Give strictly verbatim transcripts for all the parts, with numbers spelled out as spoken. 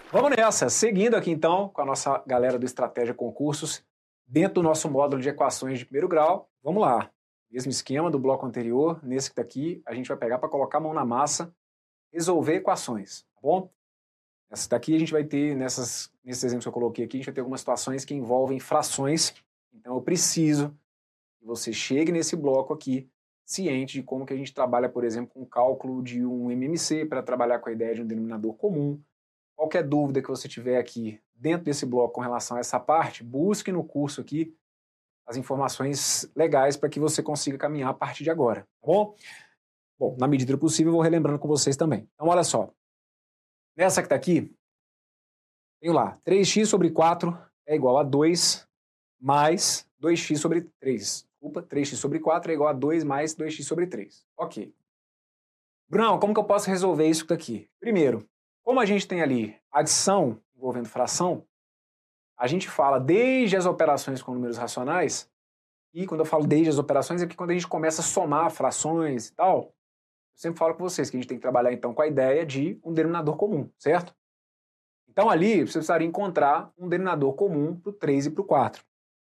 Vamos nessa, seguindo aqui então com a nossa galera do Estratégia Concursos, dentro do nosso módulo de equações de primeiro grau, vamos lá. Mesmo esquema do bloco anterior, nesse daqui a gente vai pegar para colocar a mão na massa, resolver equações, tá bom? Essa daqui a gente vai ter, nessas, nesses exemplos que eu coloquei aqui, a gente vai ter algumas situações que envolvem frações, então eu preciso que você chegue nesse bloco aqui ciente de como que a gente trabalha, por exemplo, com o cálculo de um M M C para trabalhar com a ideia de um denominador comum. Qualquer dúvida que você tiver aqui dentro desse bloco com relação a essa parte, busque no curso aqui as informações legais para que você consiga caminhar a partir de agora, tá bom? Bom, na medida do possível eu vou relembrando com vocês também. Então, olha só. Nessa que está aqui, tenho lá, três x sobre quatro é igual a dois mais dois x sobre três. Desculpa, três x sobre quatro é igual a dois mais dois x sobre três. Ok. Brunão, como que eu posso resolver isso daqui? Primeiro, como a gente tem ali adição envolvendo fração, a gente fala desde as operações com números racionais, e quando eu falo desde as operações é que quando a gente começa a somar frações e tal, eu sempre falo com vocês que a gente tem que trabalhar então com a ideia de um denominador comum, certo? Então ali você precisaria encontrar um denominador comum para o três e para o quatro.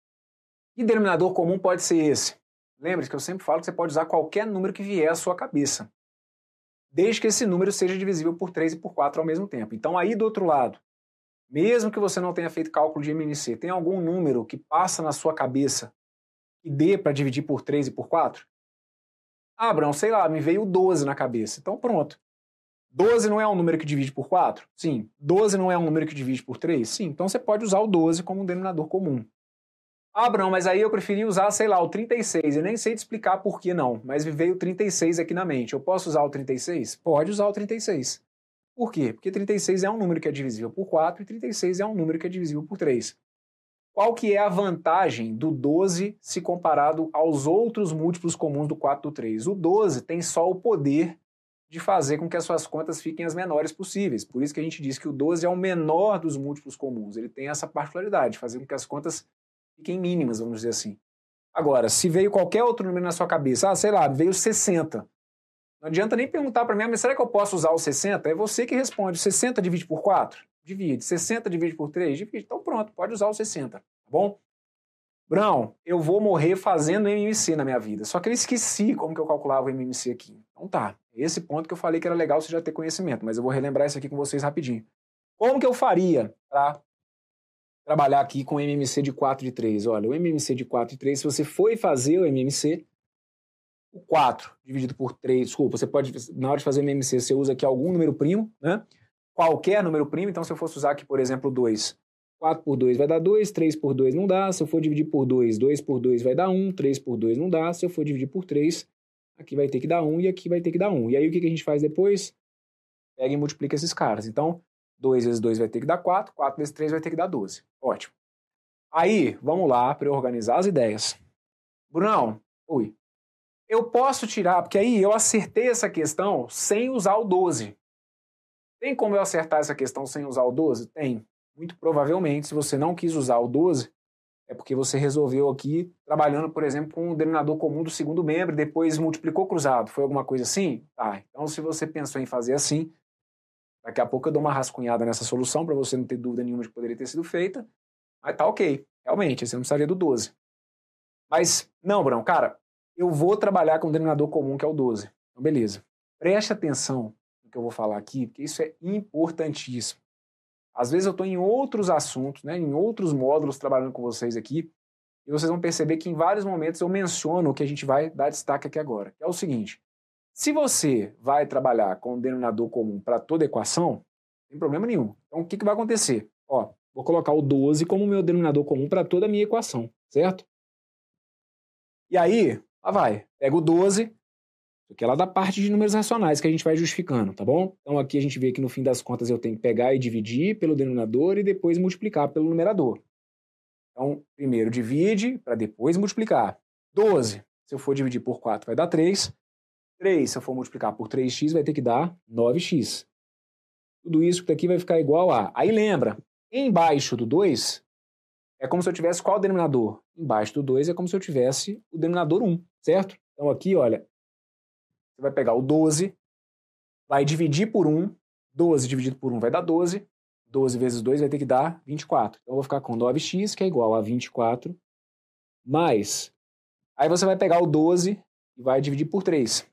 E denominador comum pode ser esse. Lembre-se que eu sempre falo que você pode usar qualquer número que vier à sua cabeça, desde que esse número seja divisível por três e por quatro ao mesmo tempo. Então aí do outro lado, mesmo que você não tenha feito cálculo de M M C, tem algum número que passa na sua cabeça que dê para dividir por três e por quatro? Ah, Abraão, sei lá, me veio doze na cabeça. Então pronto. doze não é um número que divide por quatro? Sim. doze não é um número que divide por três? Sim. Então você pode usar o doze como um denominador comum. Ah, Abraão, mas aí eu preferi usar, sei lá, o trinta e seis. Eu nem sei te explicar por que não, mas me veio o trinta e seis aqui na mente. Eu posso usar o trinta e seis? Pode usar o trinta e seis. Por quê? Porque trinta e seis é um número que é divisível por quatro e trinta e seis é um número que é divisível por três. Qual que é a vantagem do doze se comparado aos outros múltiplos comuns do quatro e do três? O doze tem só o poder de fazer com que as suas contas fiquem as menores possíveis. Por isso que a gente diz que o doze é o menor dos múltiplos comuns. Ele tem essa particularidade, de fazer com que as contas fiquem mínimas, vamos dizer assim. Agora, se veio qualquer outro número na sua cabeça, ah, sei lá, veio sessenta. Não adianta nem perguntar para mim, mas será que eu posso usar o sessenta? É você que responde. sessenta divide por quatro? Divide. sessenta divide por três? Divide. Então pronto, pode usar o sessenta, tá bom? Brão, eu vou morrer fazendo M M C na minha vida. Só que eu esqueci como que eu calculava o M M C aqui. Então tá, esse ponto que eu falei que era legal você já ter conhecimento, mas eu vou relembrar isso aqui com vocês rapidinho. Como que eu faria para trabalhar aqui com M M C de quatro e de três? Olha, o M M C de quatro e três, se você for fazer o M M C, o quatro dividido por três, desculpa, você pode, na hora de fazer M M C, você usa aqui algum número primo, né? Qualquer número primo, então se eu fosse usar aqui, por exemplo, dois, quatro por dois vai dar dois, três por dois não dá, se eu for dividir por dois, dois por dois vai dar um, três por dois não dá, se eu for dividir por três, aqui vai ter que dar um e aqui vai ter que dar um. E aí o que a gente faz depois? Pega e multiplica esses caras. Então, dois vezes dois vai ter que dar quatro, quatro vezes três vai ter que dar doze. Ótimo. Aí, vamos lá para eu organizar as ideias. Brunão, ui. Eu posso tirar, porque aí eu acertei essa questão sem usar o doze. Tem como eu acertar essa questão sem usar o doze? Tem. Muito provavelmente, se você não quis usar o doze, é porque você resolveu aqui, trabalhando, por exemplo, com o denominador comum do segundo membro, e depois multiplicou cruzado. Foi alguma coisa assim? Tá. Então, se você pensou em fazer assim, daqui a pouco eu dou uma rascunhada nessa solução, para você não ter dúvida nenhuma de que poderia ter sido feita. Mas tá ok. Realmente, você não precisaria do doze. Mas, não, Bruno, cara, eu vou trabalhar com o denominador comum, que é o doze. Então, beleza. Preste atenção no que eu vou falar aqui, porque isso é importantíssimo. Às vezes eu estou em outros assuntos, né, em outros módulos trabalhando com vocês aqui, e vocês vão perceber que em vários momentos eu menciono o que a gente vai dar destaque aqui agora, que é o seguinte: se você vai trabalhar com o denominador comum para toda equação, não tem problema nenhum. Então o que, que vai acontecer? Ó, vou colocar o doze como meu denominador comum para toda a minha equação, certo? E aí, lá vai, pega o doze, que é lá da parte de números racionais que a gente vai justificando, tá bom? Então aqui a gente vê que no fim das contas eu tenho que pegar e dividir pelo denominador e depois multiplicar pelo numerador. Então, primeiro divide para depois multiplicar. doze, se eu for dividir por quatro, vai dar três. três, se eu for multiplicar por três x, vai ter que dar nove x. Tudo isso que aqui vai ficar igual a... Aí lembra, embaixo do dois, é como se eu tivesse qual denominador? Embaixo do dois é como se eu tivesse o denominador um, certo? Então aqui, olha, você vai pegar o doze, vai dividir por um, doze dividido por um vai dar doze, doze vezes dois vai ter que dar vinte e quatro. Então eu vou ficar com nove x, que é igual a vinte e quatro, mais... Aí você vai pegar o doze e vai dividir por três.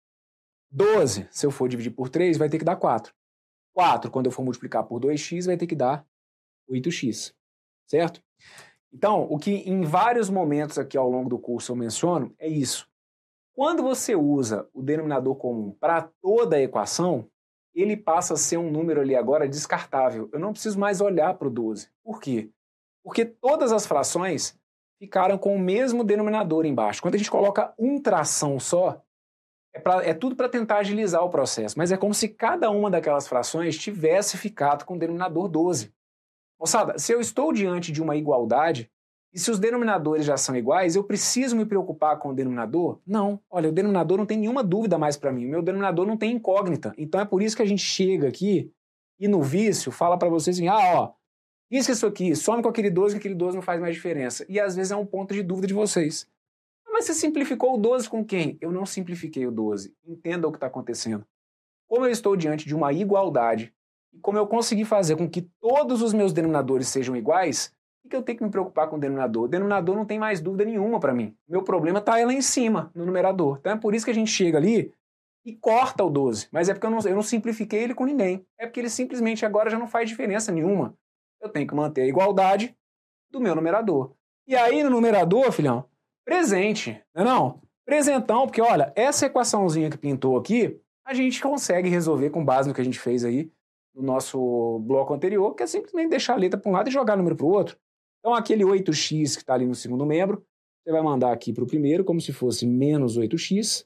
doze, se eu for dividir por três, vai ter que dar quatro. quatro, quando eu for multiplicar por dois x, vai ter que dar oito x. Certo? Então, o que em vários momentos aqui ao longo do curso eu menciono é isso. Quando você usa o denominador comum para toda a equação, ele passa a ser um número ali agora descartável. Eu não preciso mais olhar para o doze. Por quê? Porque todas as frações ficaram com o mesmo denominador embaixo. Quando a gente coloca um tração só, é, pra, é tudo para tentar agilizar o processo, mas é como se cada uma daquelas frações tivesse ficado com o denominador doze. Moçada, se eu estou diante de uma igualdade, e se os denominadores já são iguais, eu preciso me preocupar com o denominador? Não. Olha, o denominador não tem nenhuma dúvida mais para mim. O meu denominador não tem incógnita. Então é por isso que a gente chega aqui e no vício fala para vocês assim, ah, ó, risca isso aqui, some com aquele doze, que aquele doze não faz mais diferença. E às vezes é um ponto de dúvida de vocês. Mas você simplificou o doze com quem? Eu não simplifiquei o doze. Entenda o que está acontecendo. Como eu estou diante de uma igualdade, e como eu consegui fazer com que todos os meus denominadores sejam iguais, o que eu tenho que me preocupar com o denominador? O denominador não tem mais dúvida nenhuma para mim. Meu problema está lá em cima, no numerador. Então é por isso que a gente chega ali e corta o doze. Mas é porque eu não, eu não simplifiquei ele com ninguém. É porque ele simplesmente agora já não faz diferença nenhuma. Eu tenho que manter a igualdade do meu numerador. E aí no numerador, filhão, presente, não é não? Presentão, porque olha, essa equaçãozinha que pintou aqui, a gente consegue resolver com base no que a gente fez aí no nosso bloco anterior, que é simplesmente deixar a letra para um lado e jogar o número para o outro. Então aquele oito x que está ali no segundo membro, você vai mandar aqui para o primeiro como se fosse menos oito x,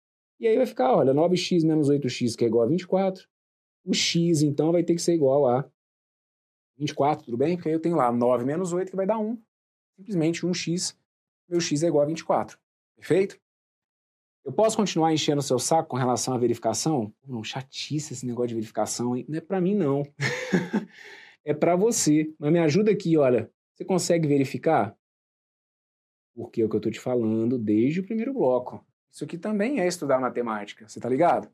e aí vai ficar, olha, nove x menos oito x, que é igual a vinte e quatro. O x, então, vai ter que ser igual a vinte e quatro, tudo bem? Porque aí eu tenho lá nove menos oito, que vai dar um. Simplesmente um x, meu x é igual a vinte e quatro. Perfeito? Eu posso continuar enchendo o seu saco com relação à verificação? Não, chatice esse negócio de verificação, hein? Não é para mim, não. É para você. Mas me ajuda aqui, olha. Você consegue verificar? Porque é o que eu estou te falando desde o primeiro bloco. Isso aqui também é estudar matemática, você tá ligado?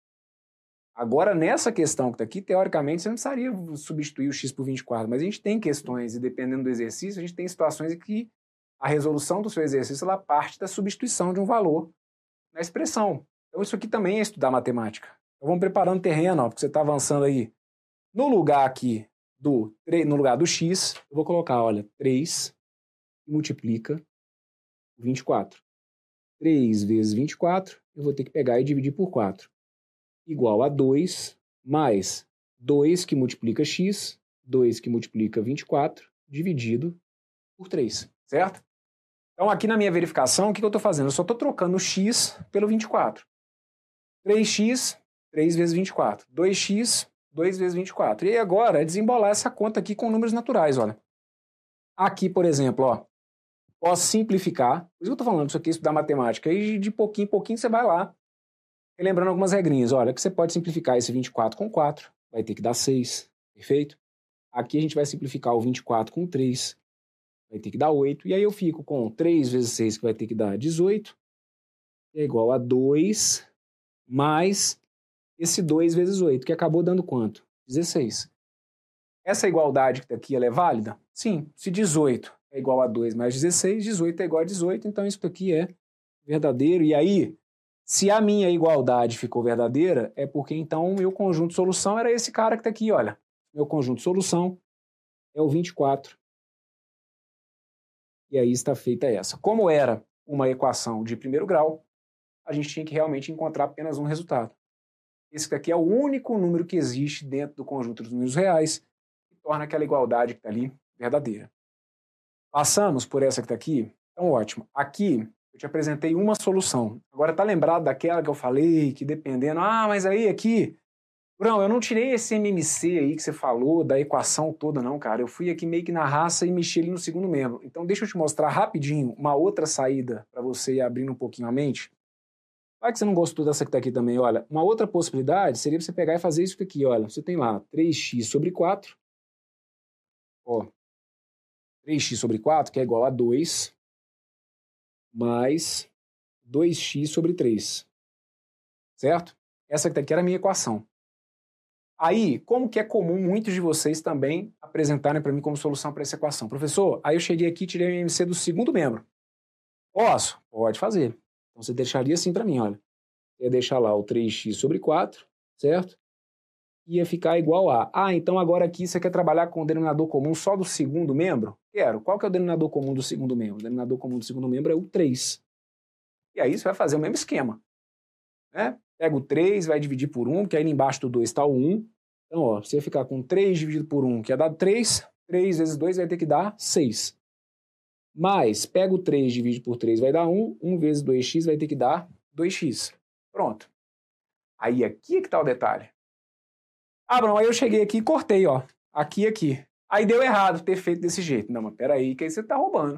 Agora, nessa questão que está aqui, teoricamente, você não precisaria substituir o x por vinte e quatro, mas a gente tem questões, e dependendo do exercício, a gente tem situações em que a resolução do seu exercício ela parte da substituição de um valor na expressão. Então, isso aqui também é estudar matemática. Então, vamos preparando o terreno, ó, porque você está avançando aí. No lugar aqui, do, no lugar do x, eu vou colocar, olha, três multiplica vinte e quatro. três vezes vinte e quatro, eu vou ter que pegar e dividir por quatro. Igual a dois, mais dois que multiplica x, dois que multiplica vinte e quatro, dividido por três, certo? Então, aqui na minha verificação, o que eu estou fazendo? Eu só estou trocando o x pelo vinte e quatro. três x, três vezes vinte e quatro. dois x, dois vezes vinte e quatro. E aí agora é desembolar essa conta aqui com números naturais, olha. Aqui, por exemplo, ó, posso simplificar. Por isso que eu estou falando isso aqui, estudar matemática. E de pouquinho em pouquinho você vai lá, lembrando algumas regrinhas. Olha, que você pode simplificar esse vinte e quatro com quatro, vai ter que dar seis, perfeito? Aqui a gente vai simplificar o vinte e quatro com três, vai ter que dar oito. E aí eu fico com três vezes seis, que vai ter que dar dezoito, é igual a dois, mais esse dois vezes oito, que acabou dando quanto? dezesseis. Essa igualdade que está aqui, ela é válida? Sim. Se dezoito é igual a dois mais dezesseis, dezoito é igual a dezoito, então isso aqui é verdadeiro. E aí, se a minha igualdade ficou verdadeira, é porque então o meu conjunto de solução era esse cara que está aqui, olha. Meu conjunto de solução é o vinte e quatro. E aí está feita essa. Como era uma equação de primeiro grau, a gente tinha que realmente encontrar apenas um resultado. Esse daqui é o único número que existe dentro do conjunto dos números reais que torna aquela igualdade que está ali verdadeira. Passamos por essa que está aqui? Então, ótimo. Aqui eu te apresentei uma solução. Agora está lembrado daquela que eu falei, que dependendo... Ah, mas aí aqui... Bruno, eu não tirei esse M M C aí que você falou, da equação toda não, cara. Eu fui aqui meio que na raça e mexi ele no segundo membro. Então deixa eu te mostrar rapidinho uma outra saída para você ir abrindo um pouquinho a mente. Vai que você não gostou dessa que está aqui também, olha. Uma outra possibilidade seria você pegar e fazer isso aqui, olha. Você tem lá três x sobre quatro. Ó. três x sobre quatro, que é igual a dois, mais dois x sobre três. Certo? Essa aqui era a minha equação. Aí, como que é comum muitos de vocês também apresentarem para mim como solução para essa equação? Professor, aí eu cheguei aqui e tirei o M M C do segundo membro. Posso? Pode fazer. Então você deixaria assim para mim, olha. Ia deixar lá o três x sobre quatro, certo? Ia ficar igual a... Ah, então agora aqui você quer trabalhar com o denominador comum só do segundo membro? Quero. Qual que é o denominador comum do segundo membro? O denominador comum do segundo membro é o três. E aí você vai fazer o mesmo esquema, né? Pega o três, vai dividir por um, que aí embaixo do dois está o um. Então, ó, você vai ficar com três dividido por um, que é dado três. três vezes dois vai ter que dar seis. Mais, pega o três, divide por três, vai dar um. um vezes dois x vai ter que dar dois x. Pronto. Aí aqui é que está o detalhe. Ah, Bruno, aí eu cheguei aqui e cortei, ó. Aqui e aqui. Aí deu errado ter feito desse jeito. Não, mas peraí, que aí você tá roubando.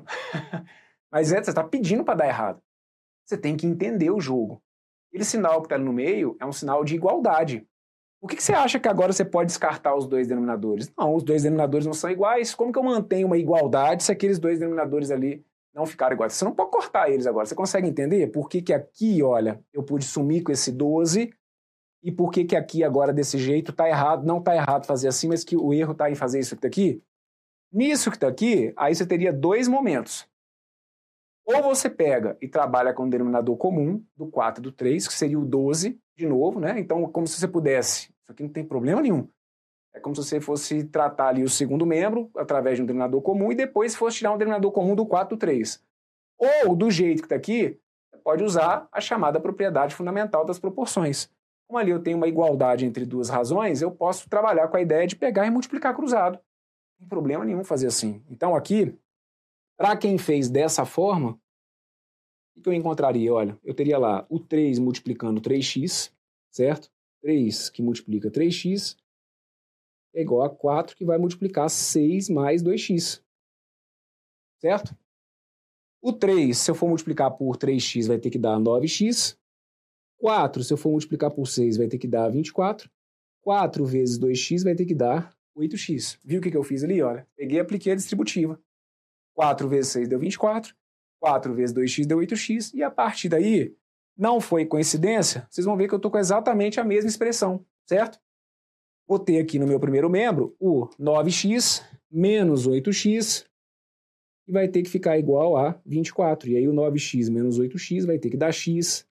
Mas é, você tá pedindo para dar errado. Você tem que entender o jogo. Aquele sinal que tá ali no meio é um sinal de igualdade. Por que, que você acha que agora você pode descartar os dois denominadores? Não, os dois denominadores não são iguais. Como que eu mantenho uma igualdade se aqueles dois denominadores ali não ficaram iguais? Você não pode cortar eles agora. Você consegue entender por que, que aqui, olha, eu pude sumir com esse doze e por que, que aqui agora desse jeito tá errado? Não tá errado fazer assim, mas que o erro tá em fazer isso aqui? Nisso que tá aqui, aí você teria dois momentos. Ou você pega e trabalha com o denominador comum do quatro e do três, que seria o doze, de novo, né? Então, como se você pudesse... Isso aqui não tem problema nenhum. É como se você fosse tratar ali o segundo membro através de um denominador comum e depois fosse tirar um denominador comum do quatro e do três. Ou, do jeito que está aqui, você pode usar a chamada propriedade fundamental das proporções. Como ali eu tenho uma igualdade entre duas razões, eu posso trabalhar com a ideia de pegar e multiplicar cruzado. Não tem problema nenhum fazer assim. Então, aqui... Para quem fez dessa forma, o que eu encontraria? Olha, eu teria lá o três multiplicando três x, certo? três que multiplica três x é igual a quatro que vai multiplicar seis mais dois x, certo? O três, se eu for multiplicar por três x, vai ter que dar nove x. quatro, se eu for multiplicar por seis, vai ter que dar vinte e quatro. quatro vezes dois x vai ter que dar oito x. Viu o que eu fiz ali? Olha, peguei e apliquei a distributiva. quatro vezes seis deu vinte e quatro, quatro vezes dois x deu oito x, e a partir daí, não foi coincidência, vocês vão ver que eu estou com exatamente a mesma expressão, certo? Vou ter aqui no meu primeiro membro o nove x menos oito x, e vai ter que ficar igual a vinte e quatro, e aí o nove x menos oito x vai ter que dar x,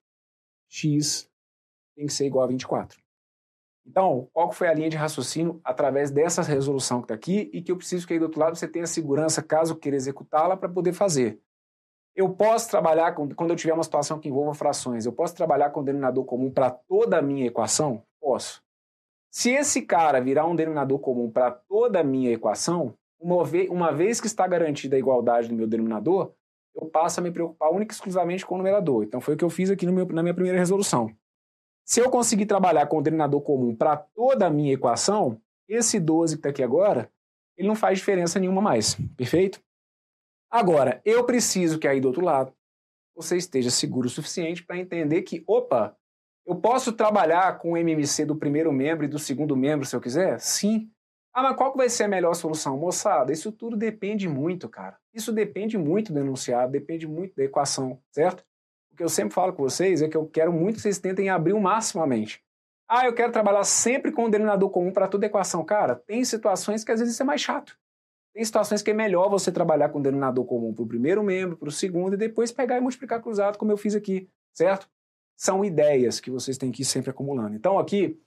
x tem que ser igual a vinte e quatro. Então, qual foi a linha de raciocínio através dessa resolução que está aqui e que eu preciso que aí do outro lado você tenha segurança caso queira executá-la para poder fazer? Eu posso trabalhar, com, quando eu tiver uma situação que envolva frações, eu posso trabalhar com denominador comum para toda a minha equação? Posso. Se esse cara virar um denominador comum para toda a minha equação, uma vez, uma vez que está garantida a igualdade do meu denominador, eu passo a me preocupar única e exclusivamente com o numerador. Então foi o que eu fiz aqui no meu, na minha primeira resolução. Se eu conseguir trabalhar com o denominador comum para toda a minha equação, esse doze que está aqui agora, ele não faz diferença nenhuma mais, perfeito? Agora, eu preciso que aí do outro lado você esteja seguro o suficiente para entender que, opa, eu posso trabalhar com o M M C do primeiro membro e do segundo membro se eu quiser? Sim. Ah, mas qual que vai ser a melhor solução? Moçada, isso tudo depende muito, cara. Isso depende muito do enunciado, depende muito da equação, certo? O que eu sempre falo com vocês é que eu quero muito que vocês tentem abrir o máximo a mente. Ah, eu quero trabalhar sempre com um denominador comum para toda equação. Cara, tem situações que às vezes isso é mais chato. Tem situações que é melhor você trabalhar com um denominador comum para o primeiro membro, para o segundo, e depois pegar e multiplicar cruzado, como eu fiz aqui, certo? São ideias que vocês têm que ir sempre acumulando. Então aqui,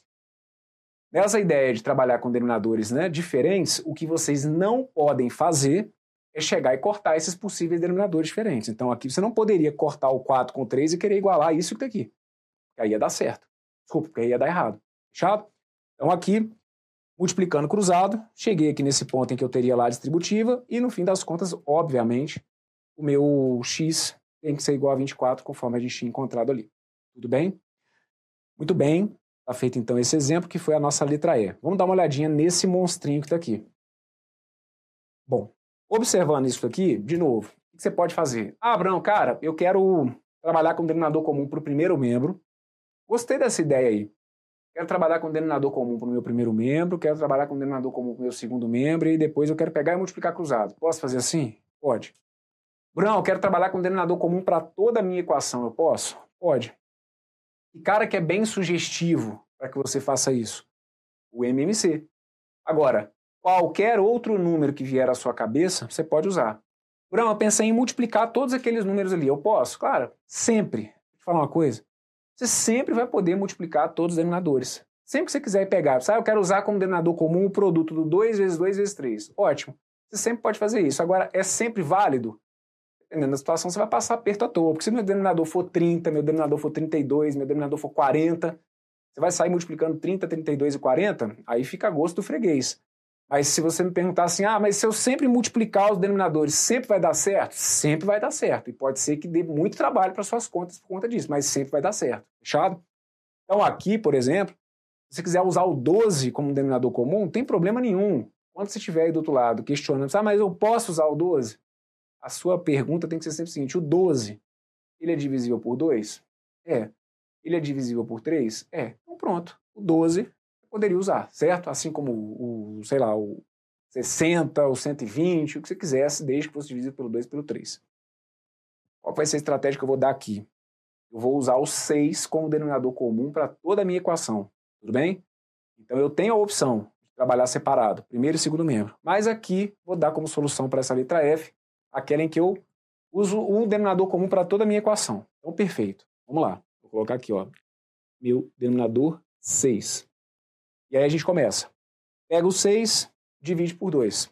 nessa ideia de trabalhar com denominadores, né, diferentes, o que vocês não podem fazer é chegar e cortar esses possíveis denominadores diferentes. Então aqui você não poderia cortar o quatro com três e querer igualar isso que está aqui. Porque aí ia dar certo. Desculpa, porque aí ia dar errado. Fechado? Então aqui, multiplicando cruzado, cheguei aqui nesse ponto em que eu teria lá a distributiva e no fim das contas, obviamente, o meu x tem que ser igual a vinte e quatro conforme a gente tinha encontrado ali. Tudo bem? Muito bem. Está feito então esse exemplo que foi a nossa letra E. Vamos dar uma olhadinha nesse monstrinho que está aqui. Bom, observando isso aqui, de novo, o que você pode fazer? Ah, Abrão, cara, eu quero trabalhar com denominador comum para o primeiro membro. Gostei dessa ideia aí. Quero trabalhar com denominador comum para o meu primeiro membro, quero trabalhar com denominador comum para o meu segundo membro e depois eu quero pegar e multiplicar cruzado. Posso fazer assim? Pode. Brão, eu quero trabalhar com denominador comum para toda a minha equação. Eu posso? Pode. E cara que é bem sugestivo para que você faça isso. o M M C. Agora, qualquer outro número que vier à sua cabeça, você pode usar. Bruno, eu pensei em multiplicar todos aqueles números ali. Eu posso? Claro, sempre. Deixa eu falar uma coisa. Você sempre vai poder multiplicar todos os denominadores. Sempre que você quiser pegar, sabe, eu quero usar como denominador comum o produto do dois vezes dois vezes três. Ótimo. Você sempre pode fazer isso. Agora, é sempre válido? Dependendo da situação, você vai passar aperto à toa. Porque se meu denominador for trinta, meu denominador for trinta e dois, meu denominador for quarenta, você vai sair multiplicando trinta, trinta e dois e quarenta, aí fica a gosto do freguês. Mas se você me perguntar assim, ah, mas se eu sempre multiplicar os denominadores, sempre vai dar certo? Sempre vai dar certo. E pode ser que dê muito trabalho para suas contas por conta disso, mas sempre vai dar certo. Fechado? Então aqui, por exemplo, se você quiser usar o doze como denominador comum, não tem problema nenhum. Quando você estiver aí do outro lado questionando, ah, mas eu posso usar o doze? A sua pergunta tem que ser sempre o seguinte, o doze, ele é divisível por dois? É. Ele é divisível por três? É. Então pronto, o doze poderia usar, certo? Assim como o, o, sei lá, o sessenta, o cento e vinte, o que você quisesse, desde que fosse dividido pelo dois e pelo três. Qual vai ser a estratégia que eu vou dar aqui? Eu vou usar o seis como denominador comum para toda a minha equação, tudo bem? Então eu tenho a opção de trabalhar separado, primeiro e segundo membro, mas aqui vou dar como solução para essa letra F, aquela em que eu uso um denominador comum para toda a minha equação. Então perfeito, vamos lá, vou colocar aqui, ó, meu denominador seis. E aí a gente começa. Pega o seis, divide por dois.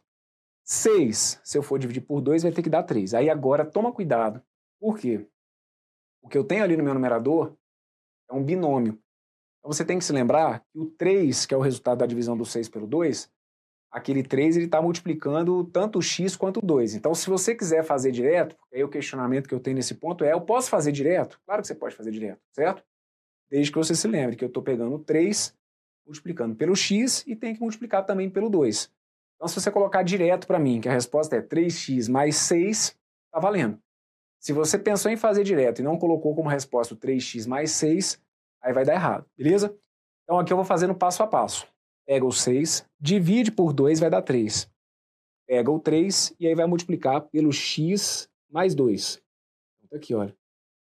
seis, se eu for dividir por dois, vai ter que dar três. Aí agora toma cuidado. Por quê? O que eu tenho ali no meu numerador é um binômio. Então você tem que se lembrar que o três, que é o resultado da divisão do seis pelo dois, aquele três está multiplicando tanto o x quanto o dois. Então se você quiser fazer direto, porque aí o questionamento que eu tenho nesse ponto é, eu posso fazer direto? Claro que você pode fazer direto, certo? Desde que você se lembre que eu estou pegando o três, multiplicando pelo x e tem que multiplicar também pelo dois. Então, se você colocar direto para mim, que a resposta é três x mais seis, está valendo. Se você pensou em fazer direto e não colocou como resposta o três x mais seis, aí vai dar errado, beleza? Então, aqui eu vou fazer no passo a passo. Pega o seis, divide por dois, vai dar três. Pega o três e aí vai multiplicar pelo x mais dois. Então, aqui, olha.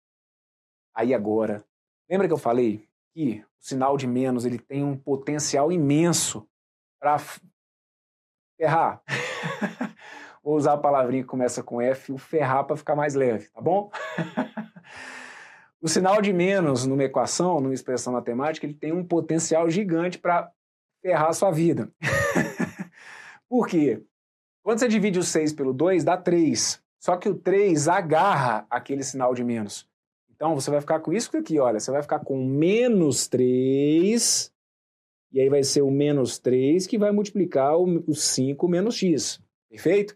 Aí agora, lembra que eu falei que o sinal de menos ele tem um potencial imenso para ferrar? Vou usar a palavrinha que começa com F, o ferrar, para ficar mais leve, tá bom? O sinal de menos numa equação, numa expressão matemática, ele tem um potencial gigante para ferrar a sua vida. Por quê? Quando você divide o seis pelo dois, dá três. Só que o três agarra aquele sinal de menos. Então, você vai ficar com isso aqui, olha. Você vai ficar com menos três, e aí vai ser o menos três que vai multiplicar o cinco menos x. Perfeito?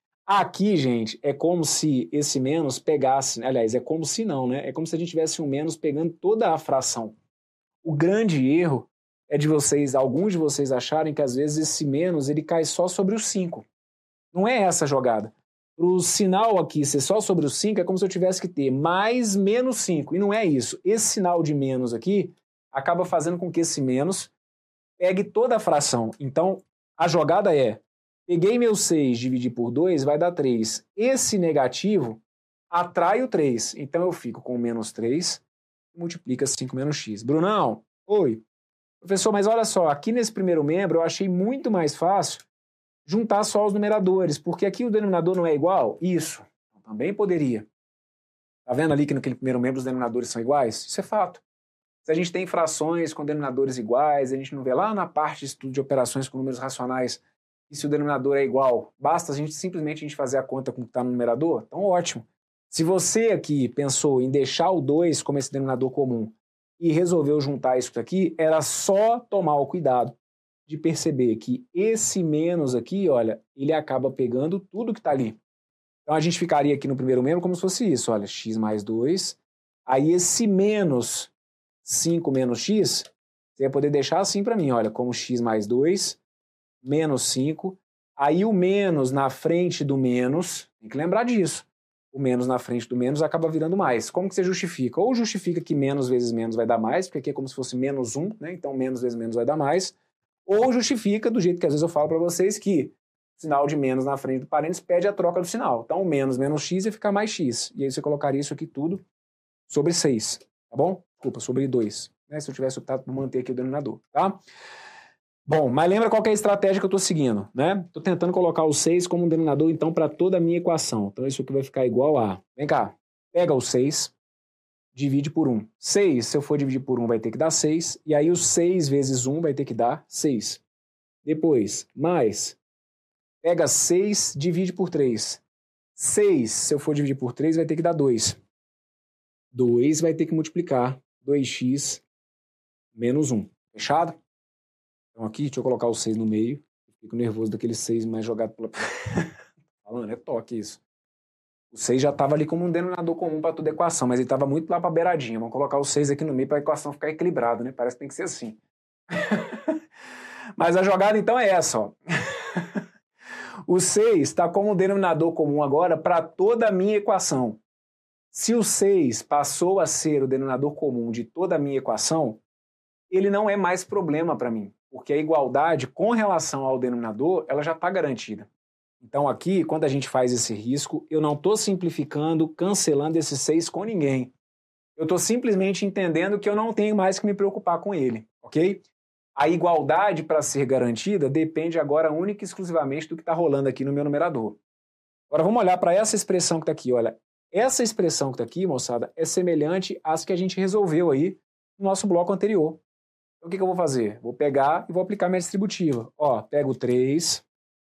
Aqui, gente, é como se esse menos pegasse... Aliás, é como se não, né? É como se a gente tivesse um menos pegando toda a fração. O grande erro é de vocês, alguns de vocês acharem que às vezes esse menos ele cai só sobre o cinco. Não é essa a jogada. O sinal aqui ser só sobre o cinco é como se eu tivesse que ter mais menos cinco. E não é isso. Esse sinal de menos aqui acaba fazendo com que esse menos pegue toda a fração. Então, a jogada é, peguei meu seis, dividi por dois, vai dar três. Esse negativo atrai o três. Então, eu fico com menos três, multiplica cinco menos x. Brunão, oi. Professor, mas olha só, aqui nesse primeiro membro eu achei muito mais fácil juntar só os numeradores, porque aqui o denominador não é igual? Isso, também poderia. Tá vendo ali que naquele primeiro membro os denominadores são iguais? Isso é fato. Se a gente tem frações com denominadores iguais, a gente não vê lá na parte de estudo de operações com números racionais, e se o denominador é igual, basta a gente simplesmente a gente fazer a conta com o que está no numerador? Então ótimo. Se você aqui pensou em deixar o dois como esse denominador comum e resolveu juntar isso aqui, era só tomar o cuidado de perceber que esse menos aqui, olha, ele acaba pegando tudo que está ali. Então a gente ficaria aqui no primeiro membro como se fosse isso, olha, x mais dois, aí esse menos cinco menos x, você ia poder deixar assim para mim, olha, como x mais dois, menos cinco, aí o menos na frente do menos, tem que lembrar disso, o menos na frente do menos acaba virando mais. Como que você justifica? Ou justifica que menos vezes menos vai dar mais, porque aqui é como se fosse menos um, né? Então menos vezes menos vai dar mais, ou justifica do jeito que às vezes eu falo para vocês que sinal de menos na frente do parênteses pede a troca do sinal. Então menos menos x ia ficar mais x. E aí você colocaria isso aqui tudo sobre seis, tá bom? Desculpa, sobre dois. Né? Se eu tivesse optado por manter aqui o denominador, tá? Bom, mas lembra qual que é a estratégia que eu estou seguindo, né? Estou tentando colocar o seis como um denominador, então, para toda a minha equação. Então, isso aqui vai ficar igual a... Vem cá, pega o seis, divide por um. seis, se eu for dividir por um, vai ter que dar seis. E aí, o seis vezes um vai ter que dar seis. Depois, mais... Pega seis, divide por três. seis, se eu for dividir por três, vai ter que dar dois. dois vai ter que multiplicar dois x menos um. Fechado? Então aqui, deixa eu colocar o seis no meio. Fico nervoso daquele seis mais jogado pela... Falando, é toque isso. O seis já estava ali como um denominador comum para toda equação, mas ele estava muito lá para a beiradinha. Vamos colocar o seis aqui no meio para a equação ficar equilibrada, né? Parece que tem que ser assim. Mas a jogada então é essa, ó. O seis está como um denominador comum agora para toda a minha equação. Se o seis passou a ser o denominador comum de toda a minha equação, ele não é mais problema para mim, porque a igualdade com relação ao denominador, ela já está garantida. Então aqui, quando a gente faz esse risco, eu não estou simplificando, cancelando esse seis com ninguém. Eu estou simplesmente entendendo que eu não tenho mais que me preocupar com ele, ok? A igualdade, para ser garantida, depende agora única e exclusivamente do que está rolando aqui no meu numerador. Agora vamos olhar para essa expressão que está aqui. Olha, essa expressão que está aqui, moçada, é semelhante às que a gente resolveu aí no nosso bloco anterior. Então o que, que eu vou fazer? Vou pegar e vou aplicar minha distributiva. Ó, pego três,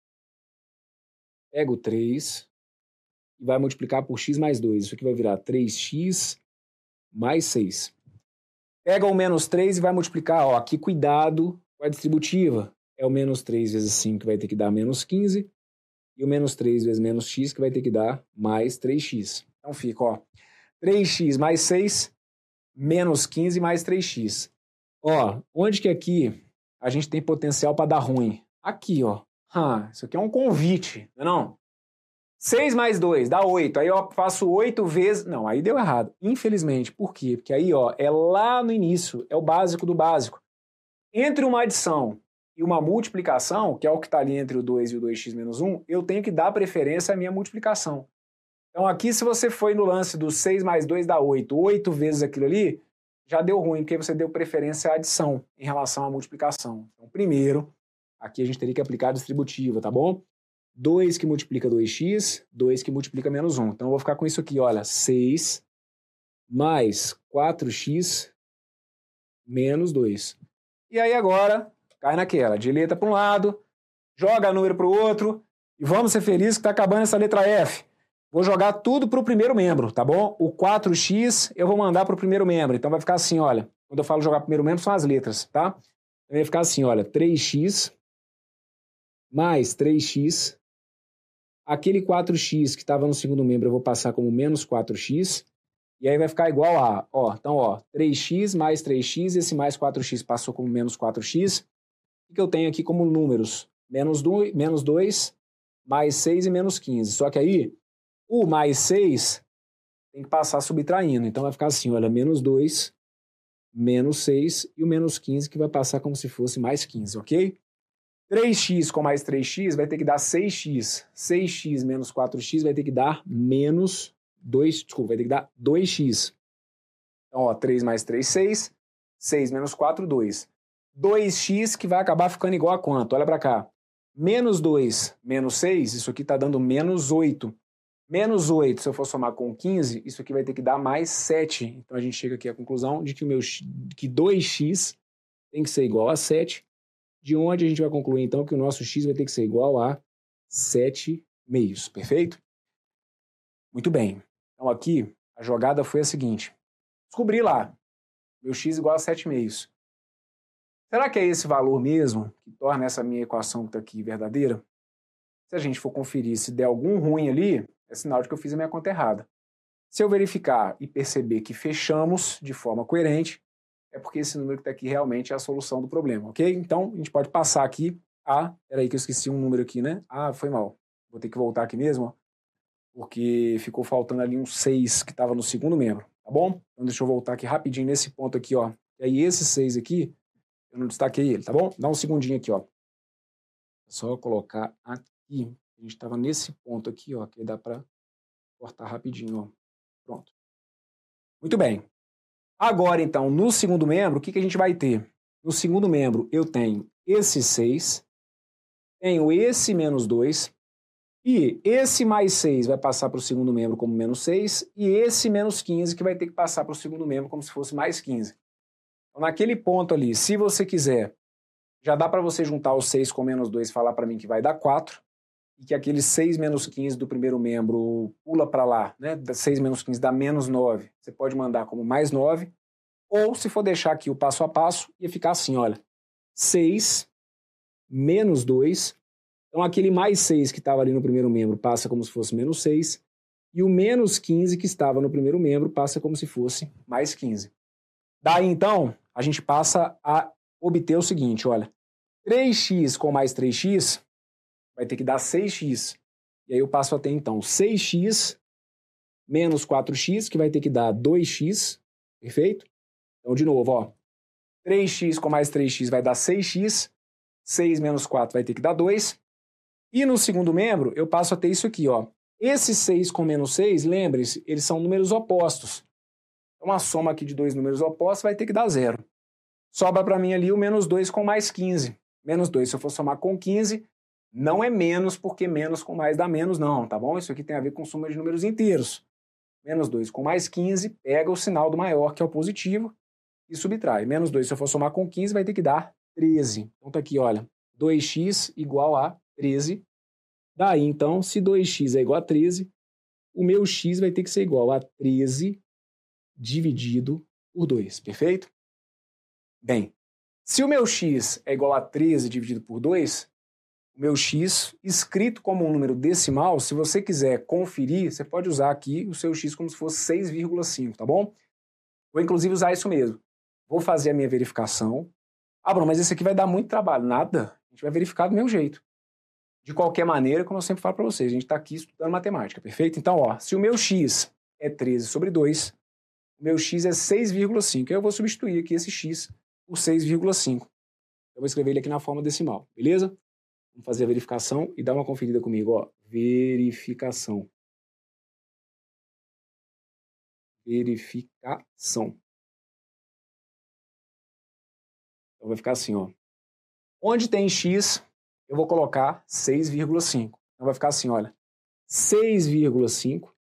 pego três e vai multiplicar por x mais dois. Isso aqui vai virar três x mais seis. Pega o menos três e vai multiplicar, ó, aqui cuidado com a distributiva. É o menos três vezes cinco que vai ter que dar menos quinze, e o menos três vezes menos x que vai ter que dar mais três x. Então fica, ó, três x mais seis, menos quinze mais três x. Ó, onde que aqui a gente tem potencial para dar ruim? Aqui, ó. Ah, isso aqui é um convite, não é não? seis mais dois dá oito. Aí eu faço oito vezes... Não, aí deu errado. Infelizmente. Por quê? Porque aí, ó, é lá no início. É o básico do básico. Entre uma adição e uma multiplicação, que é o que está ali entre o dois e o dois x menos um, eu tenho que dar preferência à minha multiplicação. Então aqui, se você foi no lance do seis mais dois dá oito, oito vezes aquilo ali, já deu ruim, porque você deu preferência à adição em relação à multiplicação. Então, primeiro, aqui a gente teria que aplicar a distributiva, tá bom? dois que multiplica dois x, dois que multiplica menos um. Então eu vou ficar com isso aqui, olha, seis mais quatro x menos dois. E aí agora, cai naquela, dileta para um lado, joga número para o outro, e vamos ser felizes que está acabando essa letra F. Vou jogar tudo para o primeiro membro, tá bom? O quatro x eu vou mandar para o primeiro membro. Então vai ficar assim, olha, quando eu falo jogar primeiro membro são as letras, tá? Então vai ficar assim, olha, três x mais três x. Aquele quatro x que estava no segundo membro eu vou passar como menos quatro x. E aí vai ficar igual a, ó, então, ó, três x mais três x, esse mais quatro x passou como menos quatro x. O que eu tenho aqui como números? Menos dois, menos dois, mais seis e menos quinze. Só que aí, o mais seis tem que passar subtraindo. Então vai ficar assim, olha, menos dois, menos seis e o menos quinze que vai passar como se fosse mais quinze, ok? três x com mais três x vai ter que dar seis x. seis x menos quatro x vai ter que dar menos dois, desculpa, vai ter que dar dois x. Então, ó, três mais três, seis. seis menos quatro, dois. dois x que vai acabar ficando igual a quanto? Olha para cá. Menos dois menos seis, isso aqui está dando menos oito. Menos oito, se eu for somar com quinze, isso aqui vai ter que dar mais sete. Então, a gente chega aqui à conclusão de que, o meu, que dois x tem que ser igual a sete. De onde a gente vai concluir, então, que o nosso x vai ter que ser igual a sete meios, perfeito? Muito bem. Então, aqui, a jogada foi a seguinte. Descobri lá, meu x igual a sete meios. Será que é esse valor mesmo que torna essa minha equação que está aqui verdadeira? Se a gente for conferir se der algum ruim ali, é sinal de que eu fiz a minha conta errada. Se eu verificar e perceber que fechamos de forma coerente, é porque esse número que está aqui realmente é a solução do problema, ok? Então, a gente pode passar aqui a... Peraí que eu esqueci um número aqui, né? Ah, foi mal. Vou ter que voltar aqui mesmo, ó, porque ficou faltando ali um seis que estava no segundo membro, tá bom? Então, deixa eu voltar aqui rapidinho nesse ponto aqui, ó. E aí, esse seis aqui, eu não destaquei ele, tá bom? Dá um segundinho aqui, ó. É só colocar aqui. A gente estava nesse ponto aqui, ó, que dá para cortar rapidinho, ó. Pronto. Muito bem. Agora, então, no segundo membro, o que, que a gente vai ter? No segundo membro, eu tenho esse seis, tenho esse menos dois, e esse mais seis vai passar para o segundo membro como menos seis, e esse menos quinze que vai ter que passar para o segundo membro como se fosse mais quinze. Então, naquele ponto ali, se você quiser, já dá para você juntar o seis com menos dois e falar para mim que vai dar quatro, e que aquele seis menos quinze do primeiro membro pula para lá, né? seis menos quinze dá menos nove, você pode mandar como mais nove, ou se for deixar aqui o passo a passo, ia ficar assim, olha, seis menos dois, então aquele mais seis que estava ali no primeiro membro passa como se fosse menos seis, e o menos quinze que estava no primeiro membro passa como se fosse mais quinze. Daí então, a gente passa a obter o seguinte, olha, três x com mais três x vai ter que dar seis x, e aí eu passo a ter então seis x menos quatro x, que vai ter que dar dois x, perfeito? Então, de novo, ó, três x com mais três x vai dar seis x, seis menos quatro vai ter que dar dois, e no segundo membro eu passo a ter isso aqui, ó. Esse seis com menos seis, lembre-se, eles são números opostos. Então a soma aqui de dois números opostos vai ter que dar zero. Sobra para mim ali o menos dois com mais quinze. Menos dois, se eu for somar com quinze, não é menos, porque menos com mais dá menos, não, tá bom? Isso aqui tem a ver com soma de números inteiros. Menos dois com mais quinze, pega o sinal do maior, que é o positivo, e subtrai. Menos dois, se eu for somar com quinze, vai ter que dar treze. Então tá aqui, olha, dois x igual a treze. Daí, então, se dois x é igual a treze, o meu x vai ter que ser igual a treze dividido por dois, perfeito? Bem, se o meu x é igual a treze dividido por dois, o meu x, escrito como um número decimal, se você quiser conferir, você pode usar aqui o seu x como se fosse seis vírgula cinco, tá bom? Vou inclusive usar isso mesmo. Vou fazer a minha verificação. Ah, Bruno, mas esse aqui vai dar muito trabalho. Nada. A gente vai verificar do meu jeito. De qualquer maneira, como eu sempre falo para vocês, a gente está aqui estudando matemática, perfeito? Então, ó, se o meu x é treze sobre dois, o meu x é seis vírgula cinco. Eu vou substituir aqui esse x por seis vírgula cinco. Eu vou escrever ele aqui na forma decimal, beleza? Vamos fazer a verificação e dar uma conferida comigo, ó. Verificação. Verificação. Então vai ficar assim, ó. Onde tem x, eu vou colocar seis vírgula cinco. Então vai ficar assim, olha. seis vírgula cinco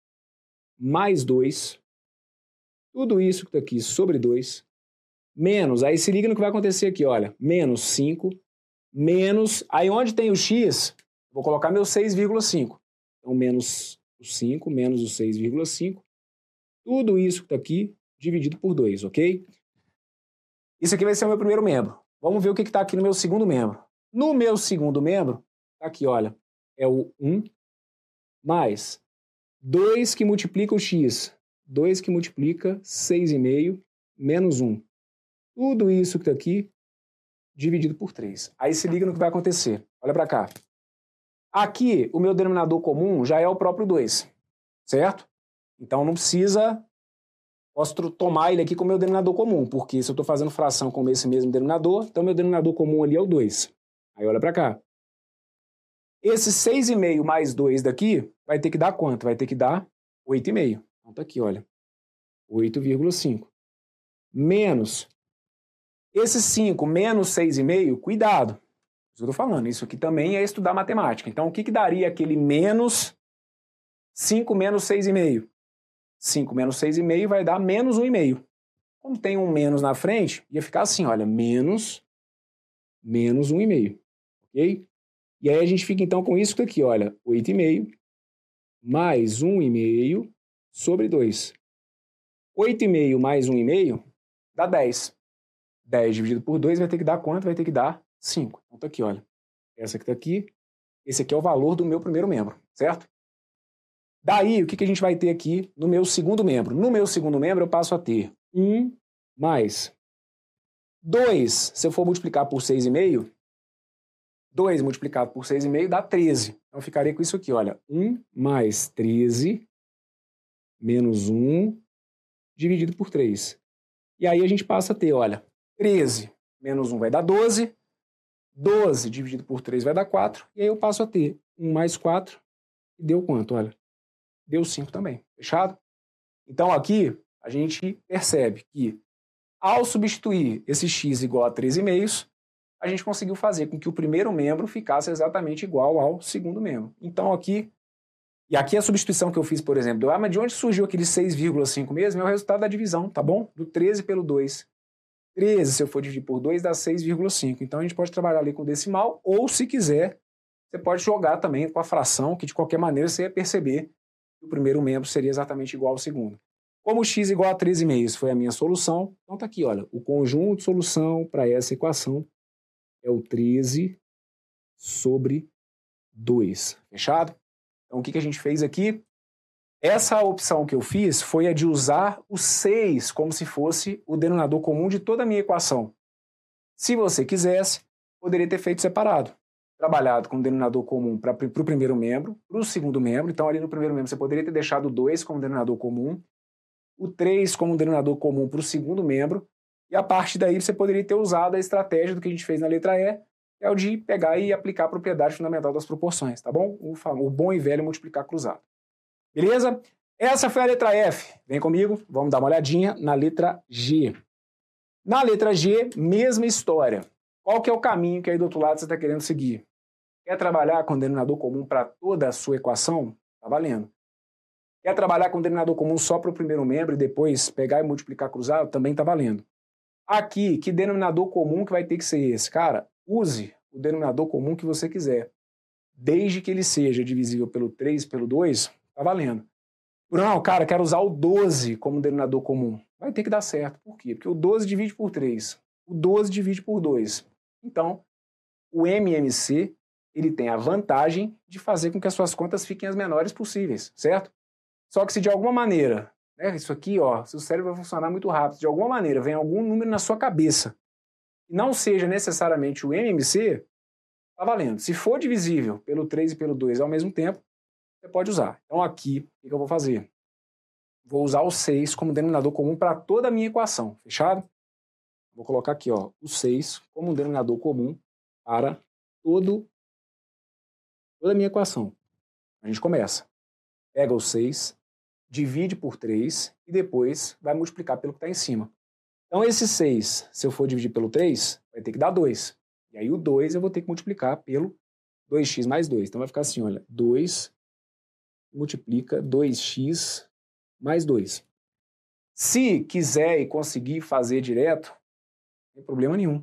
mais dois. Tudo isso que está aqui sobre dois. Menos, aí se liga no que vai acontecer aqui, olha. Menos cinco. Menos, aí onde tem o x, vou colocar meu seis vírgula cinco. Então, menos o cinco, menos o seis vírgula cinco. Tudo isso que está aqui, dividido por dois, ok? Isso aqui vai ser o meu primeiro membro. Vamos ver o que está aqui no meu segundo membro. No meu segundo membro, está aqui, olha, é o um mais dois que multiplica o x. dois que multiplica seis vírgula cinco menos um. Tudo isso que está aqui, dividido por três. Aí se liga no que vai acontecer. Olha para cá. Aqui, o meu denominador comum já é o próprio dois, certo? Então não precisa, posso tomar ele aqui como meu denominador comum, porque se eu estou fazendo fração com esse mesmo denominador, então meu denominador comum ali é o dois. Aí olha para cá. Esse seis vírgula cinco mais dois daqui vai ter que dar quanto? Vai ter que dar oito vírgula cinco. Então tá aqui, olha. oito vírgula cinco. Menos esse cinco menos seis vírgula cinco, cuidado. Isso que eu estou falando, isso aqui também é estudar matemática. Então o que, que daria aquele menos cinco menos seis vírgula cinco? cinco menos seis vírgula cinco vai dar menos um vírgula cinco. Como tem um menos na frente, ia ficar assim, olha, menos, menos um vírgula cinco, ok? E aí a gente fica então com isso aqui, olha, oito vírgula cinco mais um vírgula cinco sobre dois. oito vírgula cinco mais um vírgula cinco dá dez. dez dividido por dois vai ter que dar quanto? Vai ter que dar cinco. Então tá aqui, olha. Essa aqui tá aqui. Esse aqui é o valor do meu primeiro membro, certo? Daí, o que, que a gente vai ter aqui no meu segundo membro? No meu segundo membro, eu passo a ter um mais dois. Se eu for multiplicar por seis vírgula cinco, dois multiplicado por seis vírgula cinco dá treze. Então, eu ficaria com isso aqui, olha. um mais treze menos um dividido por três. E aí a gente passa a ter, olha, treze menos um vai dar doze. doze dividido por três vai dar quatro. E aí eu passo a ter um mais quatro. E deu quanto, olha? Deu cinco também. Fechado? Então aqui a gente percebe que ao substituir esse x igual a treze vírgula cinco, a gente conseguiu fazer com que o primeiro membro ficasse exatamente igual ao segundo membro. Então aqui, e aqui a substituição que eu fiz, por exemplo, do, ah, mas de onde surgiu aquele seis vírgula cinco mesmo? É o resultado da divisão, tá bom? Do treze pelo dois. treze, se eu for dividir por dois, dá seis vírgula cinco. Então a gente pode trabalhar ali com decimal, ou se quiser, você pode jogar também com a fração, que de qualquer maneira você ia perceber que o primeiro membro seria exatamente igual ao segundo. Como x igual a treze vírgula cinco foi a minha solução, então tá aqui, olha, o conjunto de solução para essa equação é o treze sobre dois. Fechado? Então o que, que a gente fez aqui? Essa opção que eu fiz foi a de usar o seis como se fosse o denominador comum de toda a minha equação. Se você quisesse, poderia ter feito separado. Trabalhado com o denominador comum para o primeiro membro, para o segundo membro. Então ali no primeiro membro você poderia ter deixado o dois como denominador comum, o três como denominador comum para o segundo membro, e a partir daí você poderia ter usado a estratégia do que a gente fez na letra E, que é o de pegar e aplicar a propriedade fundamental das proporções, tá bom? O, o bom e velho multiplicar cruzado. Beleza? Essa foi a letra F. Vem comigo, vamos dar uma olhadinha na letra G. Na letra G, mesma história. Qual que é o caminho que aí do outro lado você está querendo seguir? Quer trabalhar com denominador comum para toda a sua equação? Tá valendo. Quer trabalhar com denominador comum só para o primeiro membro e depois pegar e multiplicar cruzado? Também tá valendo. Aqui, que denominador comum que vai ter que ser esse? Cara, use o denominador comum que você quiser. Desde que ele seja divisível pelo três, pelo dois, tá valendo. Não, cara, quero usar o doze como denominador comum. Vai ter que dar certo. Por quê? Porque o doze divide por três. O doze divide por dois. Então, o M M C, ele tem a vantagem de fazer com que as suas contas fiquem as menores possíveis, certo? Só que se de alguma maneira, né, isso aqui, ó, seu cérebro vai funcionar muito rápido, de alguma maneira vem algum número na sua cabeça e não seja necessariamente o M M C, tá valendo. Se for divisível pelo três e pelo dois ao mesmo tempo, você pode usar. Então aqui, o que eu vou fazer? Vou usar o seis como denominador comum para toda a minha equação, fechado? Vou colocar aqui, ó, o seis como denominador comum para todo, toda a minha equação. A gente começa. Pega o seis, divide por três e depois vai multiplicar pelo que está em cima. Então esse seis, se eu for dividir pelo três, vai ter que dar dois. E aí o dois eu vou ter que multiplicar pelo dois x mais dois. Então vai ficar assim, olha, dois multiplica dois x mais dois. Se quiser e conseguir fazer direto, não tem problema nenhum.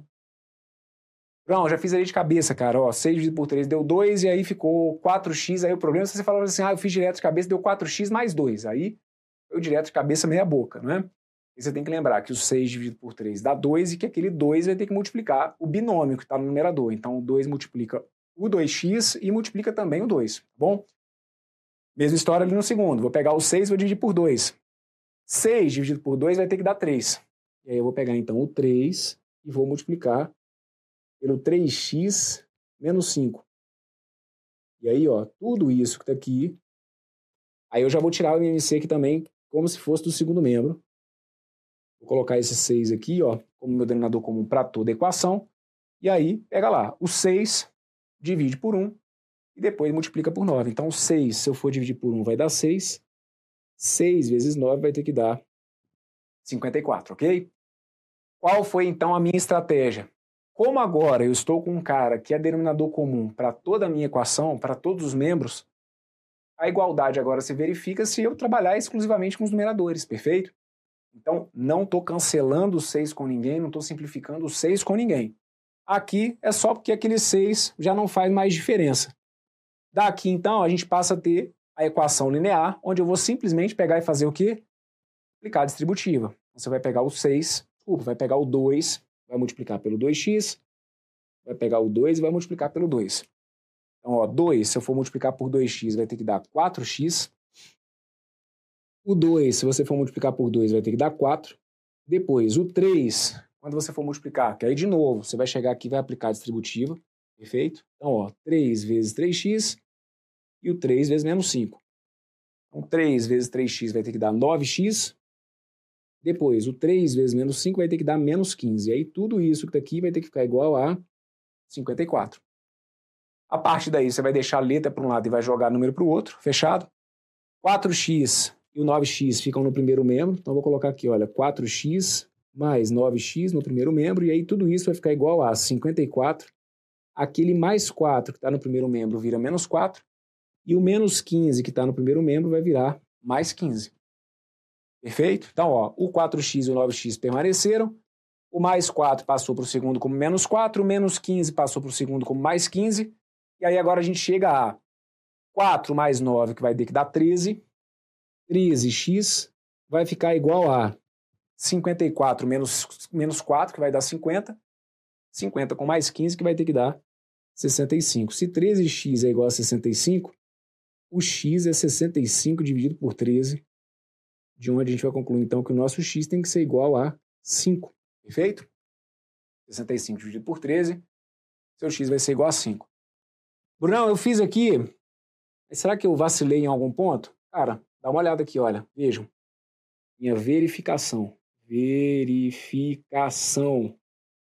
Não, já fiz ali de cabeça, cara. Ó, seis dividido por três deu dois e aí ficou quatro x. Aí o problema é se você falar assim, ah, eu fiz direto de cabeça, deu quatro x mais dois. Aí eu direto de cabeça meia boca, não é? E você tem que lembrar que o seis dividido por três dá dois e que aquele dois vai ter que multiplicar o binômio que está no numerador. Então o dois multiplica o dois x e multiplica também o dois, tá bom? Mesma história ali no segundo. Vou pegar o seis e vou dividir por dois. seis dividido por dois vai ter que dar três. E aí eu vou pegar então o três e vou multiplicar pelo três x menos cinco. E aí, ó, tudo isso que está aqui, aí eu já vou tirar o M M C aqui também, como se fosse do segundo membro. Vou colocar esse seis aqui, ó, como meu denominador comum para toda a equação. E aí, pega lá, o seis divide por um e depois multiplica por nove. Então, seis, se eu for dividir por um, vai dar seis. seis vezes nove vai ter que dar cinquenta e quatro, ok? Qual foi, então, a minha estratégia? Como agora eu estou com um cara que é denominador comum para toda a minha equação, para todos os membros, a igualdade agora se verifica se eu trabalhar exclusivamente com os numeradores, perfeito? Então, não estou cancelando o seis com ninguém, não estou simplificando o seis com ninguém. Aqui é só porque aquele seis já não faz mais diferença. Daqui, então, a gente passa a ter a equação linear, onde eu vou simplesmente pegar e fazer o quê? Aplicar a distributiva. Você vai pegar o seis, desculpa, vai pegar o dois, vai multiplicar pelo dois x, vai pegar o dois e vai multiplicar pelo dois. Então, ó, dois, se eu for multiplicar por dois x, vai ter que dar quatro x. O dois, se você for multiplicar por dois, vai ter que dar quatro. Depois, o três, quando você for multiplicar, que aí de novo, você vai chegar aqui e vai aplicar a distributiva, perfeito? Então, ó, três vezes três x e o três vezes menos cinco. Então, três vezes três x vai ter que dar nove x. Depois, o três vezes menos cinco vai ter que dar menos quinze. E aí, tudo isso que está aqui vai ter que ficar igual a cinquenta e quatro. A partir daí, você vai deixar a letra para um lado e vai jogar número para o outro, fechado? quatro x e o nove x ficam no primeiro membro. Então, eu vou colocar aqui, olha, quatro x mais nove x no primeiro membro, e aí tudo isso vai ficar igual a cinquenta e quatro. Aquele mais quatro que está no primeiro membro vira menos quatro, e o menos quinze que está no primeiro membro vai virar mais quinze. Perfeito? Então, ó, o quatro x e o nove x permaneceram, o mais quatro passou para o segundo como menos quatro, o menos quinze passou para o segundo como mais quinze, e aí agora a gente chega a quatro mais nove, que vai ter que dar treze, treze x vai ficar igual a cinquenta e quatro menos, menos quatro, que vai dar cinquenta, cinquenta com mais quinze, que vai ter que dar sessenta e cinco. Se treze x é igual a sessenta e cinco, o x é sessenta e cinco dividido por treze, de onde a gente vai concluir, então, que o nosso x tem que ser igual a cinco. Perfeito? sessenta e cinco dividido por treze, seu x vai ser igual a cinco. Brunão, eu fiz aqui, mas será que eu vacilei em algum ponto? Cara, dá uma olhada aqui, olha, vejam. Minha verificação. Verificação.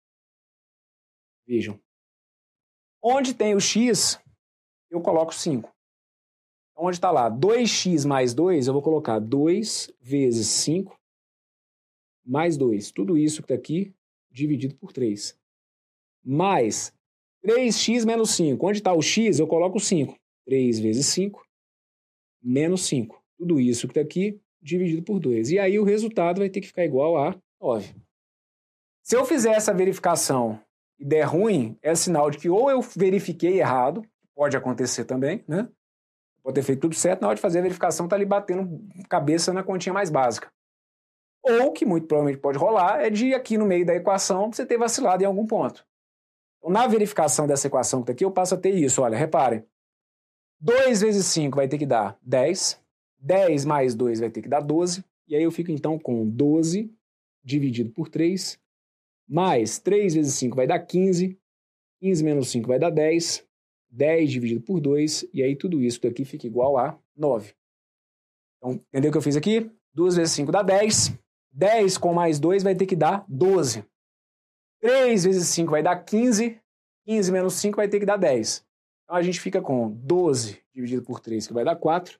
Vejam. Onde tem o x, eu coloco cinco. Onde está lá? dois x mais dois, eu vou colocar dois vezes cinco mais dois. Tudo isso que está aqui, dividido por três. Mais três x menos cinco. Onde está o x, eu coloco cinco. três vezes cinco menos cinco. Tudo isso que está aqui, dividido por dois. E aí o resultado vai ter que ficar igual a nove. Se eu fizer essa verificação e der ruim, é sinal de que ou eu verifiquei errado, pode acontecer também, né? Pode ter feito tudo certo, na hora de fazer a verificação está ali batendo cabeça na continha mais básica. Ou, que muito provavelmente pode rolar, é de aqui no meio da equação você ter vacilado em algum ponto. Então, na verificação dessa equação que está aqui, eu passo a ter isso. Olha, reparem. dois vezes cinco vai ter que dar dez. dez mais dois vai ter que dar doze. E aí eu fico, então, com doze dividido por três. Mais três vezes cinco vai dar quinze. quinze menos cinco vai dar dez. dez dividido por dois. E aí tudo isso daqui fica igual a nove. Então, entendeu o que eu fiz aqui? duas vezes cinco dá dez. dez com mais dois vai ter que dar doze. três vezes cinco vai dar quinze. quinze menos cinco vai ter que dar dez. Então a gente fica com doze dividido por três, que vai dar quatro.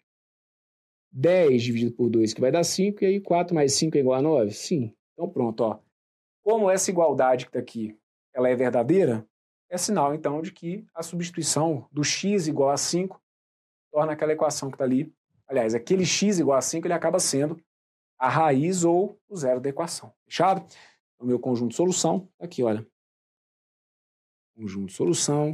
dez dividido por dois, que vai dar cinco. E aí quatro mais cinco é igual a nove? Sim. Então pronto, ó. Como essa igualdade que está aqui, ela é verdadeira, é sinal então de que a substituição do x igual a cinco torna aquela equação que está ali. Aliás, aquele x igual a cinco, ele acaba sendo a raiz ou o zero da equação. Fechado? O meu conjunto de solução, aqui, olha. Conjunto de solução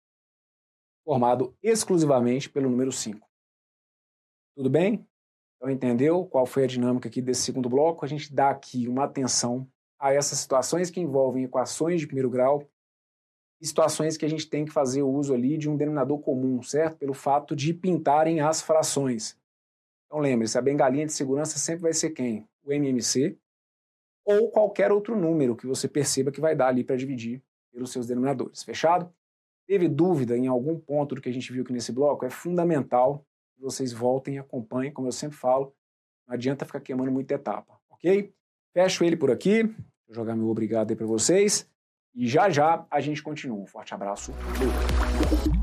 formado exclusivamente pelo número cinco. Tudo bem? Então, entendeu qual foi a dinâmica aqui desse segundo bloco? A gente dá aqui uma atenção a essas situações que envolvem equações de primeiro grau e situações que a gente tem que fazer uso ali de um denominador comum, certo? Pelo fato de pintarem as frações. Então lembre-se, a bengalinha de segurança sempre vai ser quem? O M M C ou qualquer outro número que você perceba que vai dar ali para dividir pelos seus denominadores. Fechado? Teve dúvida em algum ponto do que a gente viu aqui nesse bloco? É fundamental que vocês voltem e acompanhem, como eu sempre falo, não adianta ficar queimando muita etapa, ok? Fecho ele por aqui, vou jogar meu obrigado aí para vocês e já já a gente continua. Um forte abraço.